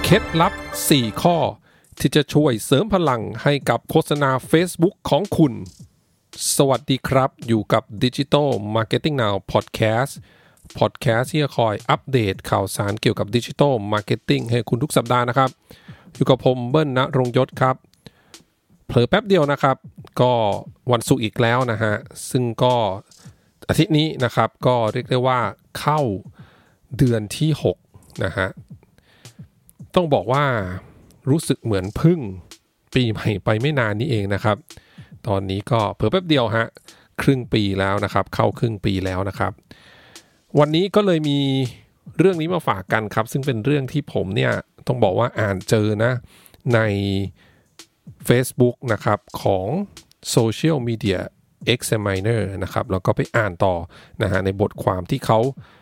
เคล็ดลับ4ข้อที่จะช่วยเสริมพลังให้กับโฆษณา Facebook ของคุณสวัสดีครับอยู่กับ Digital Marketing Now Podcast ที่จะคอยอัปเดตข่าวสารเกี่ยวกับ Digital Marketing ให้คุณทุกสัปดาห์นะครับอยู่กับผมเบิ้ลณรงค์ยศครับเผลอแป๊บเดียวนะครับก็วันศุกร์อีกแล้วนะฮะซึ่งก็อาทิตย์นี้นะครับก็เรียกได้ว่าเข้าเดือนที่6นะฮะต้องบอกว่ารู้สึกเหมือนพึ่งปีใหม่ไปไม่นานนี้เองนะครับตอนนี้ก็เผลอแป๊บเดียวฮะครึ่งปีแล้วนะครับเข้าครึ่งปีแล้วนะครับวันนี้ก็เลยมีเรื่องนี้มาฝากกันครับซึ่งเป็นเรื่องที่ผมเนี่ยต้องบอกว่าอ่านเจอนะใน Facebook นะครับของ Social Media Examiner นะครับแล้วก็ไปอ่านต่อนะฮะในบทความที่เขา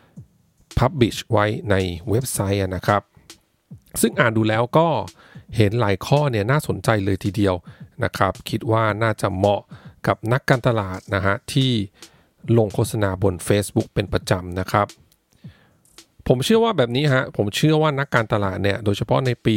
publish ไว้ในเว็บไซต์นะครับซึ่งอ่านดูแล้วก็เห็นหลายข้อเนี่ยน่าสนใจเลยทีเดียวนะครับคิดว่าน่าจะเหมาะกับนักการตลาดนะฮะที่ลงโฆษณาบน Facebook เป็นประจำนะครับผมเชื่อว่าแบบนี้ฮะผมเชื่อว่านักการตลาดเนี่ยโดยเฉพาะในปี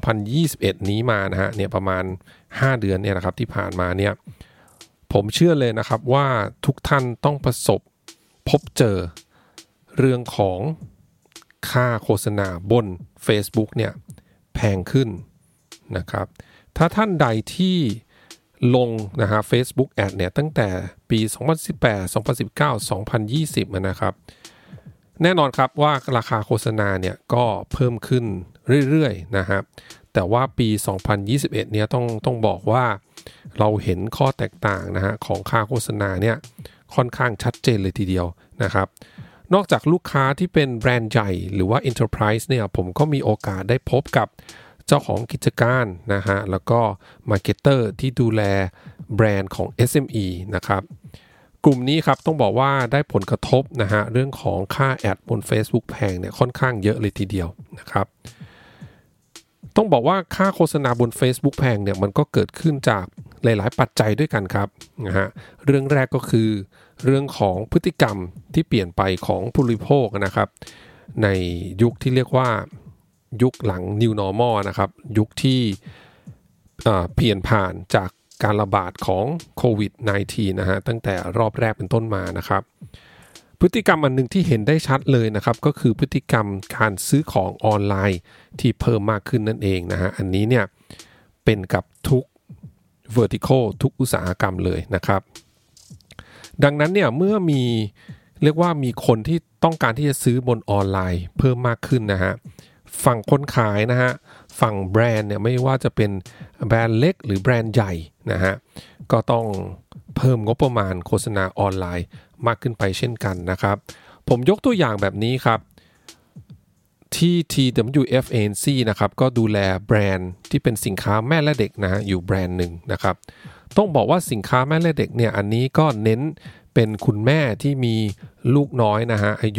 2021 นี้มานะฮะเนี่ยประมาณ5 เดือนเนี่ยนะครับที่ผ่านมาเนี่ยผมเชื่อเลยนะครับว่าทุกท่านต้องพบเจอเรื่องของค่าโฆษณาบน Facebook เนี่ยแพงขึ้นนะครับถ้าท่านใดที่ลงนะฮะ Facebook Ad เนี่ยตั้งแต่ปี 2018 2019 2020นะครับแน่นอนครับว่าราคาโฆษณาเนี่ยก็เพิ่มขึ้นเรื่อยๆนะครับแต่ว่าปี 2021 เนี่ยต้องบอกว่าเราเห็นข้อแตกต่างนะฮะของค่าโฆษณาเนี่ยค่อนข้างชัดเจนเลยทีเดียวนะครับนอกจากลูกค้าที่เป็นแบรนด์ใหญ่หรือว่า Enterprise เนี่ยผมก็มีโอกาสได้พบกับเจ้าของกิจการนะฮะแล้วก็ Marketer ที่ดูแลแบรนด์ของ SME นะครับกลุ่มนี้ครับต้องบอกว่าได้ผลกระทบนะฮะเรื่องของค่าแอดบน Facebook แพงเนี่ยค่อนข้างเยอะเลยทีเดียวนะครับต้องบอกว่าค่าโฆษณาบน Facebook แพงเนี่ยมันก็เกิดขึ้นจากหลายๆปัจจัยด้วยกันครับนะฮะเรื่องแรกก็คือเรื่องของพฤติกรรมที่เปลี่ยนไปของผู้บริโภคนะครับในยุคที่เรียกว่ายุคหลัง New Normal นะครับยุคที่เปลี่ยนผ่านจากการระบาดของโควิด -19 นะฮะตั้งแต่รอบแรกเป็นต้นมานะครับพฤติกรรมอันนึงที่เห็นได้ชัดเลยนะครับก็คือพฤติกรรมการซื้อของออนไลน์ที่เพิ่มมากขึ้นนั่นเองนะฮะอันนี้เนี่ยเป็นกับทุก vertical ทุกอุตสาหกรรมเลยนะครับดังนั้นเนี่ยเมื่อเรียกว่ามีคนที่ต้องการที่จะซื้อบนออนไลน์เพิ่มมากขึ้นนะฮะฝั่งคนขายนะฮะฝั่งแบรนด์เนี่ยไม่ว่าจะเป็นแบรนด์เล็กหรือแบรนด์ใหญ่นะฮะก็ต้องเพิ่มงบประมาณโฆษณาออนไลน์มากขึ้นไปเช่นกันนะครับผมยกตัวอย่างแบบนี้ครับที่ TWF Agency นะครับก็ดูแลแบรนด์ที่เป็นสินค้าแม่และเด็กนะฮะอยู่แบรนด์หนึ่งนะครับต้องบอกว่าสินค้าแม่และเด็กเนี่ยอันนี้ก็เน้นเป็นคุณแม่ที่มีลูกน้อยนะฮะอายุ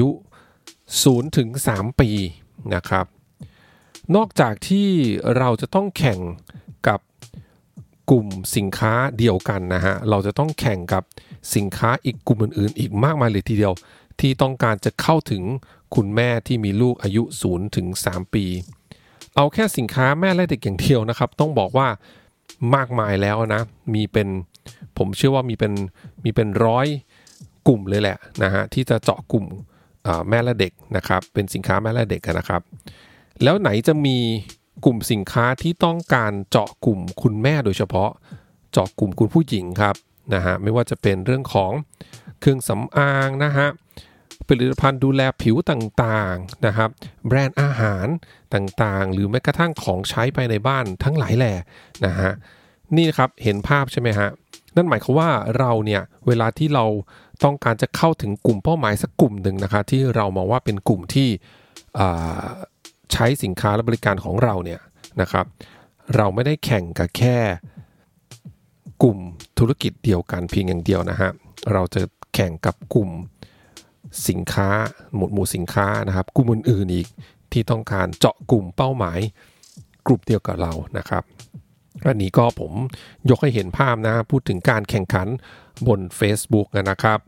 0-3 ปีนะครับนอกจากที่เราจะต้องแข่งกับกลุ่มสินค้าเดียวกันนะฮะเราจะต้องแข่งกับสินค้าอีกกลุ่มอื่นๆอีกมากมายเลยทีเดียวที่ต้องการจะเข้าถึงคุณแม่ที่มีลูกอายุ 0-3 ปีเอาแค่สินค้าแม่และเด็กอย่างเดียวนะครับต้องบอกว่ามากมายแล้วนะผมเชื่อว่ามีเป็น100 กลุ่มเลยแหละนะฮะที่จะเจาะกลุ่มแม่และเด็กนะครับเป็นสินค้าแม่และเด็กนะครับแล้วไหนจะมีกลุ่มสินค้าที่ต้องการเจาะกลุ่มคุณแม่โดยเฉพาะเจาะกลุ่มคุณผู้หญิงครับนะฮะไม่ว่าจะเป็นเรื่องของเครื่องสำอางนะฮะผลิตภัณฑ์ดูแลผิวต่างๆนะครับแบรนด์อาหารต่างๆหรือแม้กระทั่งของใช้ภายในบ้านทั้งหลายแหล่นะฮะนี่ครับเห็นภาพใช่ไหมฮะนั่นหมายความว่าเราเนี่ยเวลาที่เราต้องการจะเข้าถึงกลุ่มเป้าหมายสักกลุ่มหนึ่งนะคะที่เรามองว่าเป็นกลุ่มที่ใช้สินค้าและบริการของเราเนี่ยนะครับเราไม่ได้แข่งกับแค่กลุ่มธุรกิจเดียวกันเพียงอย่างเดียวนะฮะเราจะแข่งกับกลุ่มสินค้าหมู่สินค้านะครับกลุ่มอื่นๆอีกที่ต้องการเจาะกลุ่มเป้าหมายกลุ่มเดียวกับเรานะครับอันนี้ก็ผมยกให้เห็นภาพนะพูดถึงการแข่งขันบน Facebook นะครับ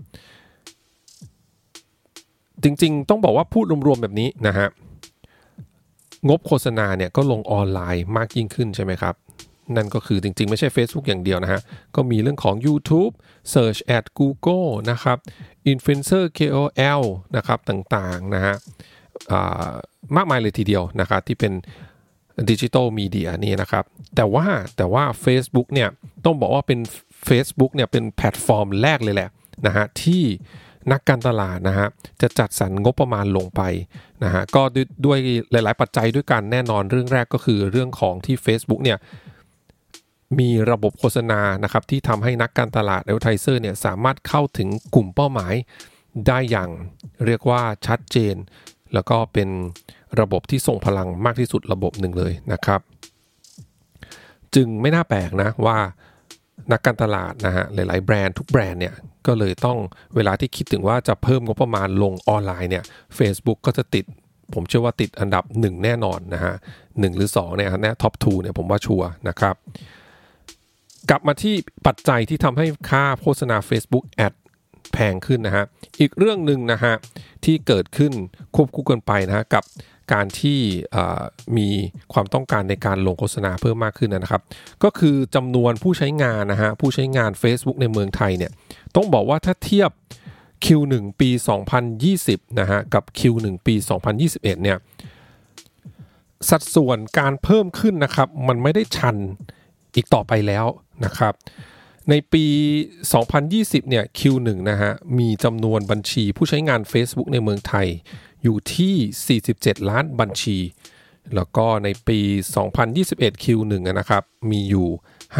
จริงๆต้องบอกว่าพูดรวมๆแบบนี้นะฮะงบโฆษณาเนี่ยก็ลงออนไลน์มากยิ่งขึ้นใช่ไหมครับนั่นก็คือจริงๆไม่ใช่ Facebook อย่างเดียวนะฮะก็มีเรื่องของ YouTube Search at Google นะครับ Influencer KOL นะครับต่างๆนะฮะมากมายเลยทีเดียวนะครับที่เป็นดิจิทัลมีเดียนี่นะครับแต่ว่า Facebook เนี่ยต้องบอกว่าเป็น Facebook เนี่ยเป็นแพลตฟอร์มแรกเลยแหละนะฮะที่นักการตลาดนะฮะจะจัดสรรงบประมาณลงไปนะฮะก็ด้วยหลายๆปัจจัยด้วยกันแน่นอนเรื่องแรกก็คือเรื่องของที่ Facebook เนี่ยมีระบบโฆษณานะครับที่ทำให้นักการตลาด Advertiser เนี่ยสามารถเข้าถึงกลุ่มเป้าหมายได้อย่างเรียกว่าชัดเจนแล้วก็เป็นระบบที่ทรงพลังมากที่สุดระบบหนึ่งเลยนะครับจึงไม่น่าแปลกนะว่านักการตลาดนะฮะหลายๆแบรนด์ทุกแบรนด์เนี่ยก็เลยต้องเวลาที่คิดถึงว่าจะเพิ่มงบประมาณลงออนไลน์เนี่ย Facebook ก็จะติดผมเชื่อว่าติดอันดับ1แน่นอนนะฮะ1หรือ2เนี่ยนะท็อป2เนี่ยผมว่าชัวร์นะครับกลับมาที่ปัจจัยที่ทำให้ค่าโฆษณา Facebook Ad แพงขึ้นนะฮะอีกเรื่องหนึ่งนะฮะที่เกิดขึ้นควบคู่กันไปนะฮะกับการที่มีความต้องการในการลงโฆษณาเพิ่มมากขึ้นนะครับก็คือจำนวนผู้ใช้งานนะฮะผู้ใช้งาน Facebook ในเมืองไทยเนี่ยต้องบอกว่าถ้าเทียบ Q1 ปี 2020 นะฮะกับ Q1 ปี 2021 เนี่ยสัดส่วนการเพิ่มขึ้นนะครับมันไม่ได้ชันอีกต่อไปแล้วนะครับในปี 2020 เนี่ย Q1 นะฮะมีจำนวนบัญชีผู้ใช้งาน Facebook ในเมืองไทยอยู่ที่47ล้านบัญชีแล้วก็ในปี 2021 Q1 นะครับมีอยู่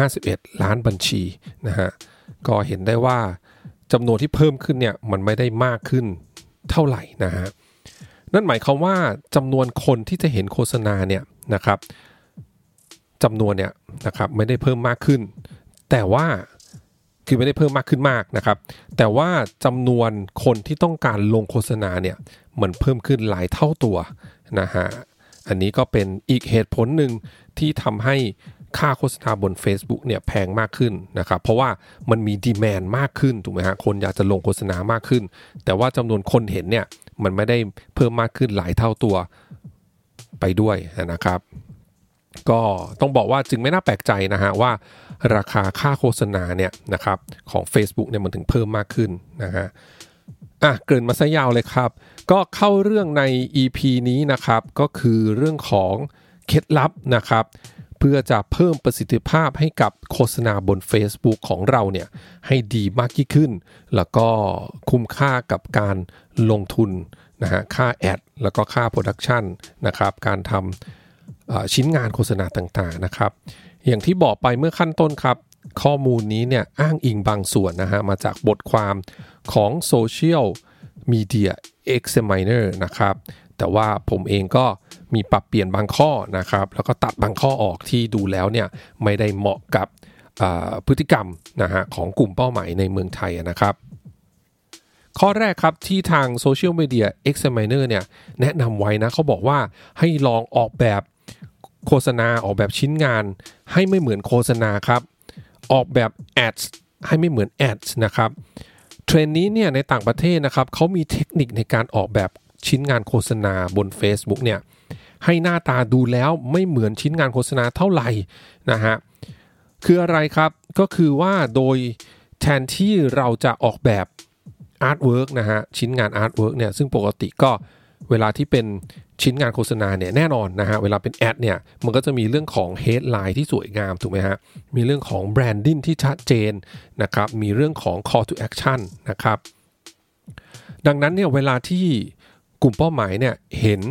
51ล้านบัญชีนะฮะก็เห็นได้ว่าจำนวนที่เพิ่มขึ้นเนี่ยมันไม่ได้มากขึ้นเท่าไหร่นะฮะนั่นหมายความว่าจำนวนคนที่จะเห็นโฆษณาเนี่ยนะครับจำนวนเนี่ยนะครับไม่ได้เพิ่มมากขึ้นแต่ว่าคือไม่ได้เพิ่มมากขึ้นมากนะครับแต่ว่าจำนวนคนที่ต้องการลงโฆษณาเนี่ยมันเพิ่มขึ้นหลายเท่าตัวนะฮะอันนี้ก็เป็นอีกเหตุผลหนึ่งที่ทำให้ค่าโฆษณาบน Facebook เนี่ยแพงมากขึ้นนะครับเพราะว่ามันมีดีแมนด์มากขึ้นถูกไหมฮะคนอยากจะลงโฆษณามากขึ้นแต่ว่าจำนวนคนเห็นเนี่ยมันไม่ได้เพิ่มมากขึ้นหลายเท่าตัวไปด้วยนะครับก็ต้องบอกว่าจึงไม่น่าแปลกใจนะฮะว่าราคาค่าโฆษณาเนี่ยนะครับของ Facebook เนี่ยมันถึงเพิ่มมากขึ้นนะฮะเกริ่นมาซะยาวเลยครับก็เข้าเรื่องใน EP นี้นะครับก็คือเรื่องของเคล็ดลับนะครับเพื่อจะเพิ่มประสิทธิภาพให้กับโฆษณาบน Facebook ของเราเนี่ยให้ดีมากยิ่งขึ้นแล้วก็คุ้มค่ากับการลงทุนนะฮะค่าแอดแล้วก็ค่าโปรดักชันนะครับการทำชิ้นงานโฆษณาต่างๆนะครับอย่างที่บอกไปเมื่อขั้นต้นครับข้อมูลนี้เนี่ยอ้างอิงบางส่วนนะฮะมาจากบทความของ Social Media Examiner นะครับแต่ว่าผมเองก็มีปรับเปลี่ยนบางข้อนะครับแล้วก็ตัดบางข้อออกที่ดูแล้วเนี่ยไม่ได้เหมาะกับพฤติกรรมนะฮะของกลุ่มเป้าหมายในเมืองไทยนะครับข้อแรกครับที่ทาง Social Media Examiner เนี่ยแนะนำไว้นะเขาบอกว่าให้ลองออกแบบโฆษณาออกแบบชิ้นงานให้ไม่เหมือนโฆษณาครับออกแบบ ads ให้ไม่เหมือน ads นะครับเทรนด์นี้เนี่ยในต่างประเทศนะครับเขามีเทคนิคในการออกแบบชิ้นงานโฆษณาบน Facebook เนี่ยให้หน้าตาดูแล้วไม่เหมือนชิ้นงานโฆษณาเท่าไหร่นะฮะคืออะไรครับก็คือว่าโดยแทนที่เราจะออกแบบอาร์ตเวิร์กนะฮะชิ้นงานอาร์ตเวิร์กเนี่ยซึ่งปกติก็เวลาที่เป็นชิ้นงานโฆษณาเนี่ยแน่นอนนะฮะเวลาเป็นแอดเนี่ยมันก็จะมีเรื่องของ headline ที่สวยงามถูกไหมฮะมีเรื่องของ branding ที่ชัดเจนนะครับมีเรื่องของ call to action นะครับดังนั้นเนี่ยเวลาที่กลุ่มเป้าหมายเนี่ยเห็น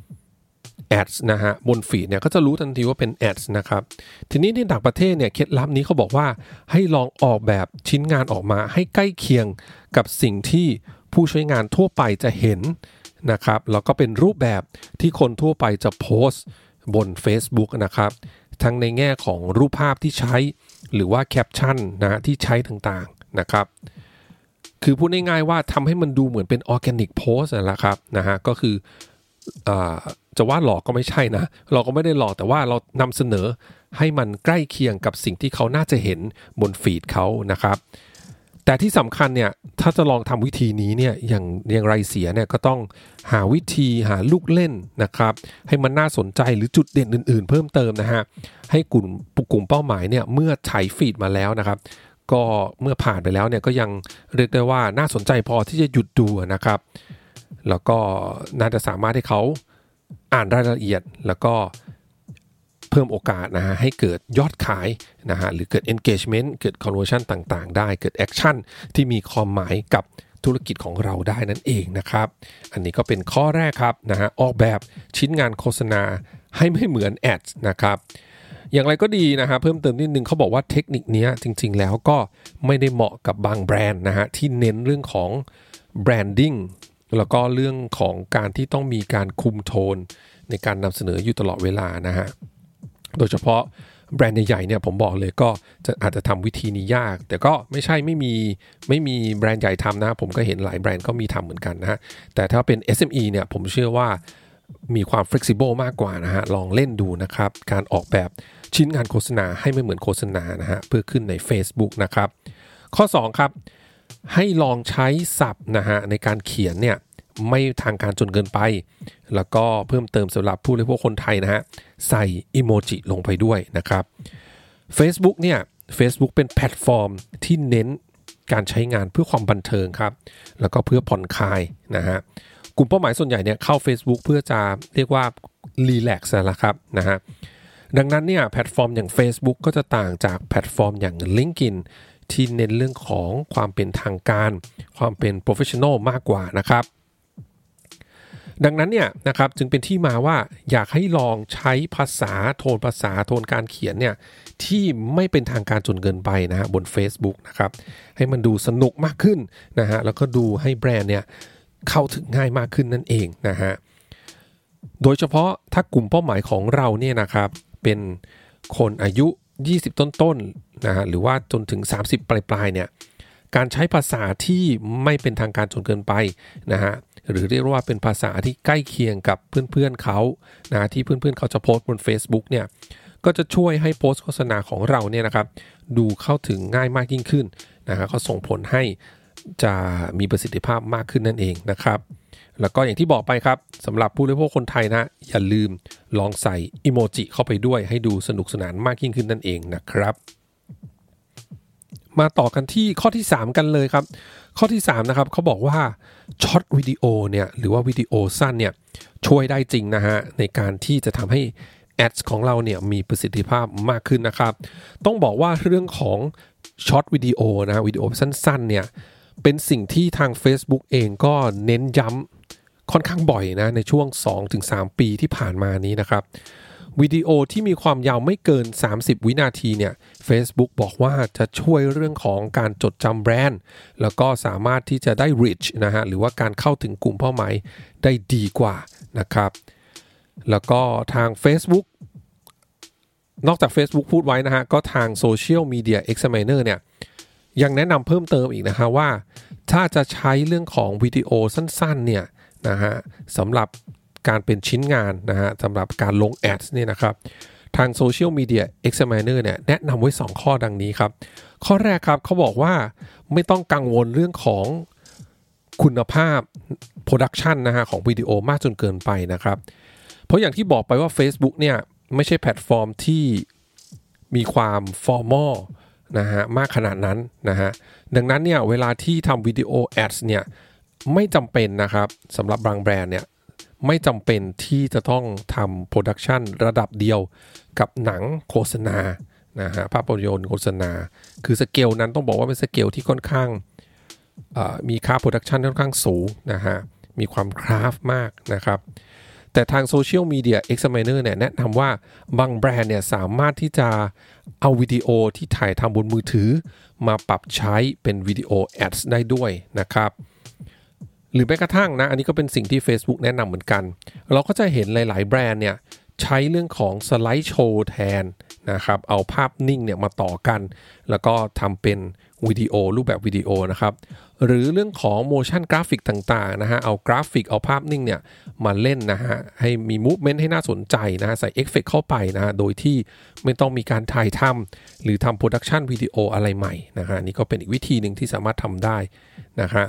ads นะฮะบนฟีดเนี่ยก็จะรู้ทันทีว่าเป็น ads นะครับทีนี้ในต่างประเทศเนี่ยเคล็ดลับนี้เขาบอกว่าให้ลองออกแบบชิ้นงานออกมาให้ใกล้เคียงกับสิ่งที่ผู้ใช้งานทั่วไปจะเห็นนะครับแล้วก็เป็นรูปแบบที่คนทั่วไปจะโพสต์บน Facebook นะครับทั้งในแง่ของรูปภาพที่ใช้หรือว่าแคปชั่นนะที่ใช้ต่างๆนะครับคือพูดง่ายๆว่าทำให้มันดูเหมือนเป็นออร์แกนิกโพสต์นั่นแหละครับนะฮะก็คือจะว่าหลอกก็ไม่ใช่นะเราก็ไม่ได้หลอกแต่ว่าเรานำเสนอให้มันใกล้เคียงกับสิ่งที่เขาน่าจะเห็นบนฟีดเขานะครับแต่ที่สำคัญเนี่ยถ้าจะลองทำวิธีนี้เนี่ยอย่างไรเสียเนี่ยก็ต้องหาวิธีหาลูกเล่นนะครับให้มันน่าสนใจหรือจุดเด่นอื่นๆเพิ่มเติมนะฮะให้กลุ่มเป้าหมายเนี่ยเมื่อไถฟีดมาแล้วนะครับก็เมื่อผ่านไปแล้วเนี่ยก็ยังเรียกได้ว่าน่าสนใจพอที่จะหยุดดูนะครับแล้วก็น่าจะสามารถให้เขาอ่านรายละเอียดแล้วก็เพิ่มโอกาสนะฮะให้เกิดยอดขายนะฮะหรือเกิด engagement เกิด conversion ต่างๆได้เกิด action ที่มีความหมายกับธุรกิจของเราได้นั่นเองนะครับอันนี้ก็เป็นข้อแรกครับนะฮะออกแบบชิ้นงานโฆษณาให้ไม่เหมือน ads นะครับอย่างไรก็ดีนะฮะเพิ่มเติมนิดนึงเขาบอกว่าเทคนิคนี้จริงๆแล้วก็ไม่ได้เหมาะกับบางแบรนด์นะฮะที่เน้นเรื่องของ branding แล้วก็เรื่องของการที่ต้องมีการคุมโทนในการนำเสนออยู่ตลอดเวลานะฮะโดยเฉพาะแบรนด์ใหญ่ๆเนี่ยผมบอกเลยก็อาจจะทำวิธีนี้ยากแต่ก็ไม่มีแบรนด์ใหญ่ทำนะผมก็เห็นหลายแบรนด์ก็มีทำเหมือนกันนะฮะแต่ถ้าเป็น SME เนี่ยผมเชื่อว่ามีความ flexible มากกว่านะฮะลองเล่นดูนะครับการออกแบบชิ้นงานโฆษณาให้ไม่เหมือนโฆษณานะฮะเพื่อขึ้นใน Facebook นะครับข้อ2ครับให้ลองใช้ศัพท์นะฮะในการเขียนเนี่ยไม่ทางการจนเกินไปแล้วก็เพิ่มเติมสำหรับผู้บริโภคคนไทยนะฮะใส่อีโมจิลงไปด้วยนะครับ Facebook เนี่ย Facebook เป็นแพลตฟอร์มที่เน้นการใช้งานเพื่อความบันเทิงครับแล้วก็เพื่อผ่อนคลายนะฮะกลุ่มเป้าหมายส่วนใหญ่เนี่ยเข้า Facebook เพื่อจะเรียกว่ารีแลกซ์นะครับนะฮะดังนั้นเนี่ยแพลตฟอร์มอย่าง Facebook ก็จะต่างจากแพลตฟอร์มอย่าง LinkedIn ที่เน้นเรื่องของความเป็นทางการความเป็น professional มากกว่านะครับดังนั้นเนี่ยนะครับจึงเป็นที่มาว่าอยากให้ลองใช้ภาษาโทนการเขียนเนี่ยที่ไม่เป็นทางการจนเกินไปนะฮะบน Facebook นะครับให้มันดูสนุกมากขึ้นนะฮะแล้วก็ดูให้แบรนด์เนี่ยเข้าถึงง่ายมากขึ้นนั่นเองนะฮะโดยเฉพาะถ้ากลุ่มเป้าหมายของเราเนี่ยนะครับเป็นคนอายุ20ต้นๆนะฮะหรือว่าจนถึง30ปลายๆเนี่ยการใช้ภาษาที่ไม่เป็นทางการจนเกินไปนะฮะหรือเรียกว่าเป็นภาษาที่ใกล้เคียงกับเพื่อนๆเขานะที่เพื่อนๆเขาจะโพสต์บน Facebook เนี่ยก็จะช่วยให้โพสต์โฆษณาของเราเนี่ยนะครับดูเข้าถึงง่ายมากยิ่งขึ้นนะฮะก็ส่งผลให้จะมีประสิทธิภาพมากขึ้นนั่นเองนะครับแล้วก็อย่างที่บอกไปครับสำหรับผู้บริโภคคนไทยนะอย่าลืมลองใส่อีโมจิเข้าไปด้วยให้ดูสนุกสนานมากยิ่งขึ้นนั่นเองนะครับมาต่อกันที่ข้อที่3กันเลยครับข้อที่3นะครับเขาบอกว่าช็อตวิดีโอเนี่ยหรือว่าวิดีโอสั้นเนี่ยช่วยได้จริงนะฮะในการที่จะทำให้แอดของเราเนี่ยมีประสิทธิภาพมากขึ้นนะครับต้องบอกว่าเรื่องของช็อตวิดีโอนะวิดีโอสั้นๆเนี่ยเป็นสิ่งที่ทาง Facebook เองก็เน้นย้ำค่อนข้างบ่อยนะในช่วง 2-3 ปีที่ผ่านมานี้นะครับวิดีโอที่มีความยาวไม่เกิน30วินาทีเนี่ย Facebook บอกว่าจะช่วยเรื่องของการจดจำแบรนด์แล้วก็สามารถที่จะได้ reach นะฮะหรือว่าการเข้าถึงกลุ่มเป้าหมายได้ดีกว่านะครับแล้วก็ทาง Facebook นอกจาก Facebook พูดไว้นะฮะก็ทาง Social Media Examiner เนี่ยยังแนะนำเพิ่มเติมอีกนะฮะว่าถ้าจะใช้เรื่องของวิดีโอสั้นๆเนี่ยนะฮะสำหรับการเป็นชิ้นงานนะฮะสำหรับการลงแอดเนี่ยนะครับทาง Social Media Examiner เนี่ยแนะนำไว้2ข้อดังนี้ครับข้อแรกครับเขาบอกว่าไม่ต้องกังวลเรื่องของคุณภาพ Production นะฮะของวิดีโอมากจนเกินไปนะครับเพราะอย่างที่บอกไปว่า Facebook เนี่ยไม่ใช่แพลตฟอร์มที่มีความ formal นะฮะมากขนาดนั้นนะฮะดังนั้นเนี่ยเวลาที่ทำวิดีโอแอดเนี่ยไม่จำเป็นนะครับสำหรับบางแบรนด์เนี่ยไม่จำเป็นที่จะต้องทำโปรดักชันระดับเดียวกับหนังโฆษณานะฮะภาพยนตร์โฆษณาคือสเกลนั้นต้องบอกว่าเป็นสเกลที่ค่อนข้างมีค่าโปรดักชันค่อนข้างสูงนะฮะมีความคราฟมากนะครับแต่ทาง Social Media Examiner เนี่ยแนะนำว่าบางแบรนด์เนี่ยสามารถที่จะเอาวิดีโอที่ถ่ายทำบนมือถือมาปรับใช้เป็นวิดีโอแอดได้ด้วยนะครับหรือแม้กระทั่งนะอันนี้ก็เป็นสิ่งที่ Facebook แนะนำเหมือนกันเราก็จะเห็นหลายๆแบรนด์เนี่ยใช้เรื่องของสไลด์โชว์แทนนะครับเอาภาพนิ่งเนี่ยมาต่อกันแล้วก็ทำเป็นวิดีโอรูปแบบวิดีโอนะครับหรือเรื่องของ motion graphic ต่างๆนะฮะเอากราฟิกเอาภาพนิ่งเนี่ยมาเล่นนะฮะให้มี movement ให้น่าสนใจนะฮะใส่เอฟเฟกต์เข้าไปนะฮะโดยที่ไม่ต้องมีการถ่ายทำหรือทำ production วิดีโออะไรใหม่นะฮะนี่ก็เป็นอีกวิธีหนึ่งที่สามารถทำได้นะฮะ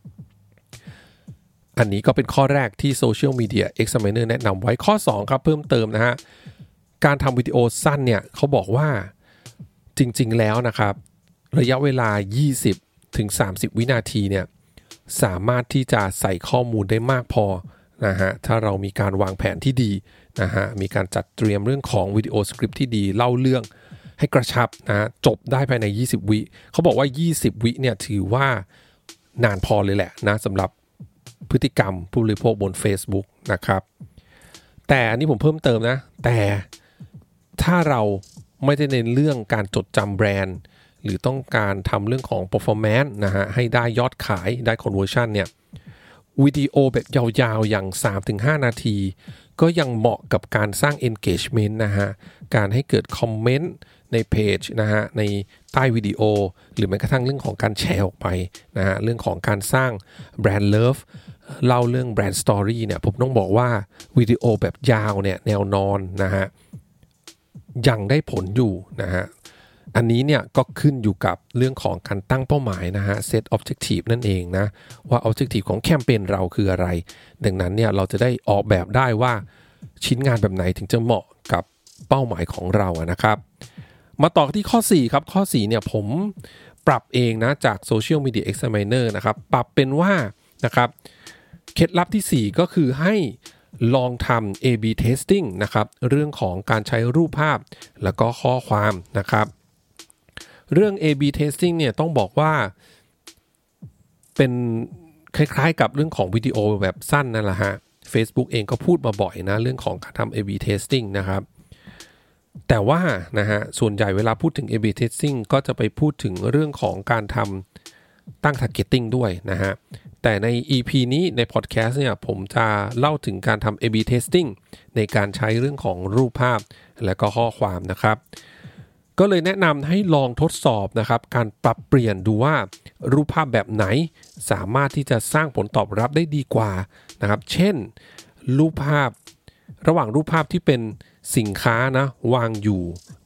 อันนี้ก็เป็นข้อแรกที่ Social Media Examiner แนะนำไว้ข้อ2ครับเพิ่มเติมนะฮะการทำวิดีโอสั้นเนี่ยเขาบอกว่าจริงๆแล้วนะครับระยะเวลา20ถึง30วินาทีเนี่ยสามารถที่จะใส่ข้อมูลได้มากพอนะฮะถ้าเรามีการวางแผนที่ดีนะฮะมีการจัดเตรียมเรื่องของวิดีโอสคริปต์ที่ดีเล่าเรื่องให้กระชับนะจบได้ภายใน20วิเขาบอกว่า20วิเนี่ยถือว่านานพอเลยแหละนะสำหรับพฤติกรรมผู้บริโภคบน Facebook นะครับแต่อันนี้ผมเพิ่มเติมนะแต่ถ้าเราไม่ได้เน้นเรื่องการจดจำแบรนด์หรือต้องการทำเรื่องของ performance นะฮะให้ได้ยอดขายได้ conversion เนี่ยวิดีโอแบบยาวๆอย่าง 3-5 นาทีก็ยังเหมาะกับการสร้าง engagement นะฮะการให้เกิดคอมเมนต์ในเพจนะฮะในใต้วิดีโอหรือแม้กระทั่งเรื่องของการแชร์ออกไปนะฮะเรื่องของการสร้างแบรนด์เลิฟเล่าเรื่องแบรนด์สตอรี่เนี่ยผมต้องบอกว่าวิดีโอแบบยาวเนี่ยแนวนอนนะฮะยังได้ผลอยู่นะฮะอันนี้เนี่ยก็ขึ้นอยู่กับเรื่องของการตั้งเป้าหมายนะฮะ set objective นั่นเองนะว่า objective ของแคมเปญเราคืออะไรดังนั้นเนี่ยเราจะได้ออกแบบได้ว่าชิ้นงานแบบไหนถึงจะเหมาะกับเป้าหมายของเรานะครับมาต่อที่ข้อ4ครับข้อ4เนี่ยผมปรับเองนะจาก Social Media Examiner นะครับปรับเป็นว่านะครับเคล็ดลับที่4ก็คือให้ลองทำ A/B testing นะครับเรื่องของการใช้รูปภาพแล้วก็ข้อความนะครับเรื่อง A/B testing เนี่ยต้องบอกว่าเป็นคล้ายๆกับเรื่องของวิดีโอแบบสั้นนั่นแหละฮะ Facebook เองก็พูดมาบ่อยนะเรื่องของการทำ A/B testing นะครับแต่ว่านะฮะส่วนใหญ่เวลาพูดถึง A/B testing ก็จะไปพูดถึงเรื่องของการทำตั้ง targeting ด้วยนะฮะแต่ใน EP นี้ใน podcast เนี่ยผมจะเล่าถึงการทำ A/B testing ในการใช้เรื่องของรูปภาพและก็ข้อความนะครับก็เลยแนะนำให้ลองทดสอบนะครับการปรับเปลี่ยนดูว่ารูปภาพแบบไหนสามารถที่จะสร้างผลตอบรับได้ดีกว่านะครับเช่นรูปภาพระหว่างรูปภาพที่เป็นสินค้านะวางอยู่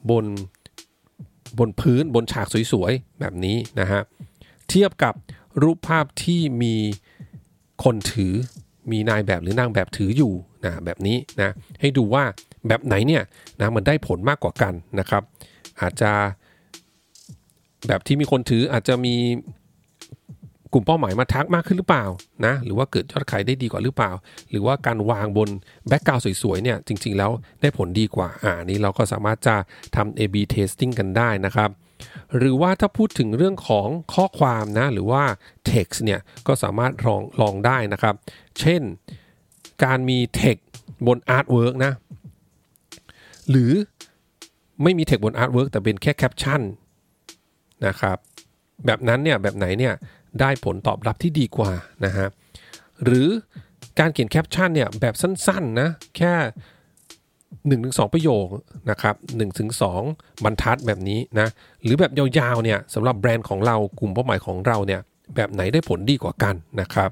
บนพื้นบนฉากสวยๆแบบนี้นะฮะเทียบกับรูปภาพที่มีคนถือมีนายแบบหรือนางแบบถืออยู่นะแบบนี้นะให้ดูว่าแบบไหนเนี่ยนะมันได้ผลมากกว่ากันนะครับอาจจะแบบที่มีคนถืออาจจะมีกลุ่มเป้าหมายมาทักมากขึ้นหรือเปล่านะหรือว่าเกิดยอดขายได้ดีกว่าหรือเปล่าหรือว่าการวางบนแบ็คกราวด์สวยๆเนี่ยจริงๆแล้วได้ผลดีกว่านี้เราก็สามารถจะทำ A/B testing กันได้นะครับหรือว่าถ้าพูดถึงเรื่องของข้อความนะหรือว่า text เนี่ยก็สามารถลองได้นะครับเช่นการมี text บน artwork นะหรือไม่มี text บน artwork แต่เป็นแค่ caption นะครับแบบนั้นเนี่ยแบบไหนเนี่ยได้ผลตอบรับที่ดีกว่านะฮะหรือการเขียนแคปชั่นเนี่ยแบบสั้นๆนะแค่ 1-2 ประโยคนะครับ 1-2 บรรทัดแบบนี้นะหรือแบบยาวๆเนี่ยสำหรับแบรนด์ของเรากลุ่มเป้าหมายของเราเนี่ยแบบไหนได้ผลดีกว่ากันนะครับ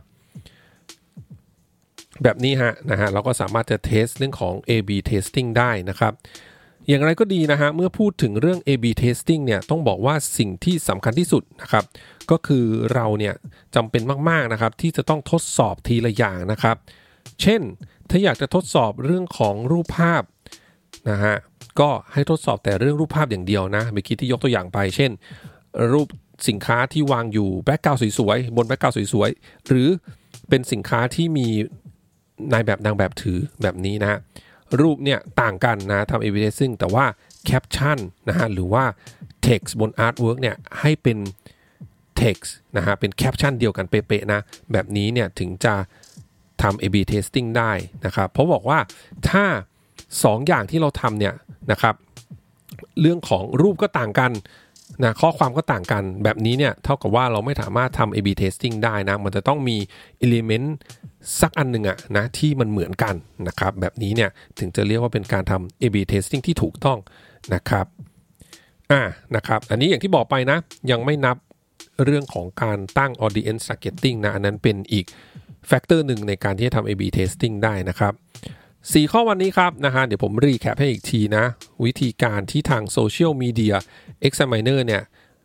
แบบนี้นะฮะเราก็สามารถจะเทสเรื่องของ A/B testing ได้นะครับอย่างไรก็ดีนะฮะเมื่อพูดถึงเรื่อง A/B testing เนี่ยต้องบอกว่าสิ่งที่สำคัญที่สุดนะครับก็คือเราเนี่ยจำเป็นมากๆนะครับที่จะต้องทดสอบทีละอย่างนะครับเช่นถ้าอยากจะทดสอบเรื่องของรูปภาพนะฮะก็ให้ทดสอบแต่เรื่องรูปภาพอย่างเดียวนะเมื่อกี้ที่ยกตัวอย่างไปเช่นรูปสินค้าที่วางอยู่แบ็คกราวด์สวยๆบนแบ็คกราวด์สวยๆหรือเป็นสินค้าที่มีนายแบบนางแบบถือแบบนี้นะรูปเนี่ยต่างกันนะทำ A/B testing แต่ว่าแคปชั่นนะฮะหรือว่า text บน artwork เนี่ยให้เป็น text นะฮะเป็นแคปชั่นเดียวกันเป๊ะๆนะแบบนี้เนี่ยถึงจะทำ A/B testing ได้นะครับเพราะบอกว่าถ้า2อย่างที่เราทำเนี่ยนะครับเรื่องของรูปก็ต่างกันนะข้อความก็ต่างกันแบบนี้เนี่ยเท่ากับว่าเราไม่สามารถทำ A/B testing ได้นะมันจะต้องมี element สักอันหนึ่งนะที่มันเหมือนกันนะครับแบบนี้เนี่ยถึงจะเรียกว่าเป็นการทำ A/B testing ที่ถูกต้องนะครับนะครับอันนี้อย่างที่บอกไปนะยังไม่นับเรื่องของการตั้ง audience targeting นะอันนั้นเป็นอีกแฟกเตอร์หนึ่งในการที่จะทำ A/B testing ได้นะครับ4ข้อวันนี้ครับนะฮะเดี๋ยวผมรีแคปให้อีกทีนะวิธีการที่ทาง Social Media Examiner เนี่ย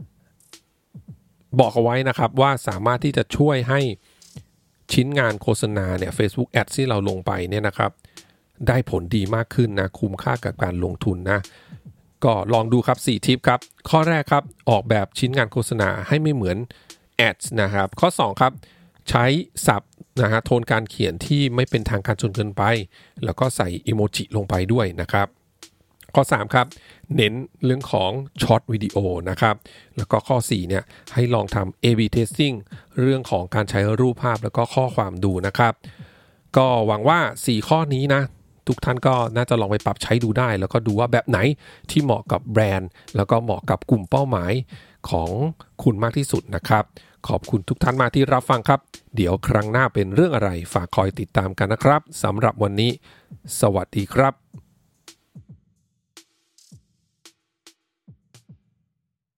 บอกเอาไว้นะครับว่าสามารถที่จะช่วยให้ชิ้นงานโฆษณาเนี่ย Facebook Ads ที่เราลงไปเนี่ยนะครับได้ผลดีมากขึ้นนะคุ้มค่ากับการลงทุนนะก็ลองดูครับ4ทิปครับข้อแรกครับออกแบบชิ้นงานโฆษณาให้ไม่เหมือน Ads นะครับข้อ2ครับใช้ศัพท์นะฮะโทนการเขียนที่ไม่เป็นทางการจนเกินไปแล้วก็ใส่อีโมจิลงไปด้วยนะครับข้อ3ครับเน้นเรื่องของช็อตวิดีโอนะครับแล้วก็ข้อ4เนี่ยให้ลองทำ A/B testing เรื่องของการใช้รูปภาพแล้วก็ข้อความดูนะครับก็หวังว่า4ข้อนี้นะทุกท่านก็น่าจะลองไปปรับใช้ดูได้แล้วก็ดูว่าแบบไหนที่เหมาะกับแบรนด์แล้วก็เหมาะกับกลุ่มเป้าหมายของคุณมากที่สุดนะครับขอบคุณทุกท่านมากที่รับฟังครับเดี๋ยวครั้งหน้าเป็นเรื่องอะไรฝากคอยติดตามกันนะครับสำหรับวันนี้สวัสดีครับ